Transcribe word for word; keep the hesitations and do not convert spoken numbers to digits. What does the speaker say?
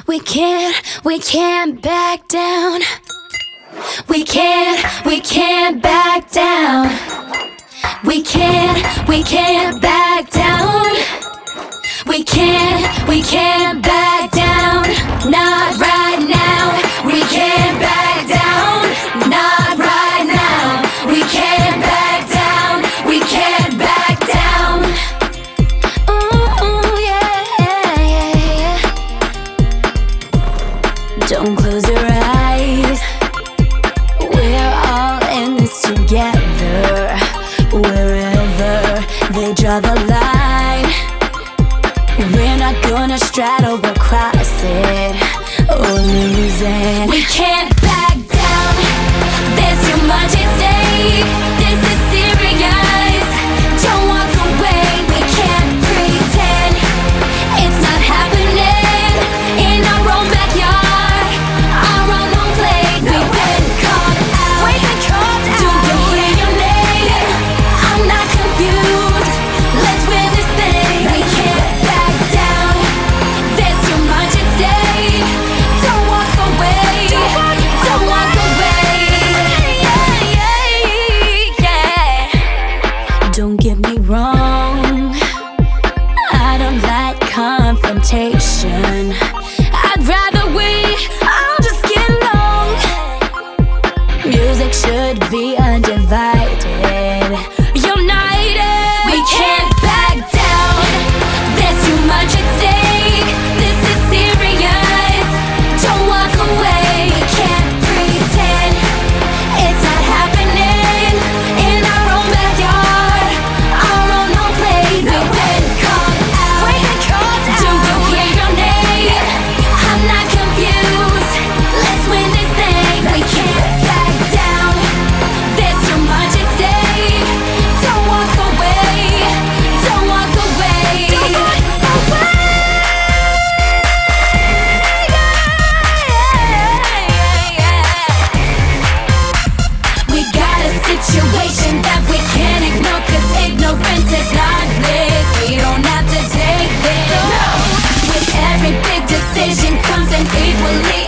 We can't, we can't back down. We can't, we can't back down. We can't, we can't back down. We can't, we can't back down. Not right now. We can't back down. Not right now. We can't back down. We can't back down. Ooh, yeah, yeah, yeah. Don't close your eyes. We're all in this together. Wherever they draw the line, we're not gonna straddle or cross it or lose it. We can't back down. There's too much at stake. This is serious. Don't walk away. We can't pretend it's not happening in our own backyard, our own home plate. We've been called out. We've been called out. Do you hear your name? I'm not confused. Let's win this thing. We can't back down. There's too much at stake. Don't walk away. Don't walk away. Yeah, yeah, yeah. Don't get me wrong, I don't like confrontation. I'd rather we all just get along. Music should be undivided, united. We can't back down. There's too much at stake. This is serious. Don't walk away. We can't pretend it's not happening in our own backyard, our own home plate. We've been called out. We've been called out. Do you hear your name? I'm not confused. Let's win this thing. We can't back down. There's too much at stake. Don't walk away. Don't walk away. Don't walk away. We got a situation that we can't ignore, 'cause ignorance is not bliss. We don't have to take this. No. With every big decision comes an equally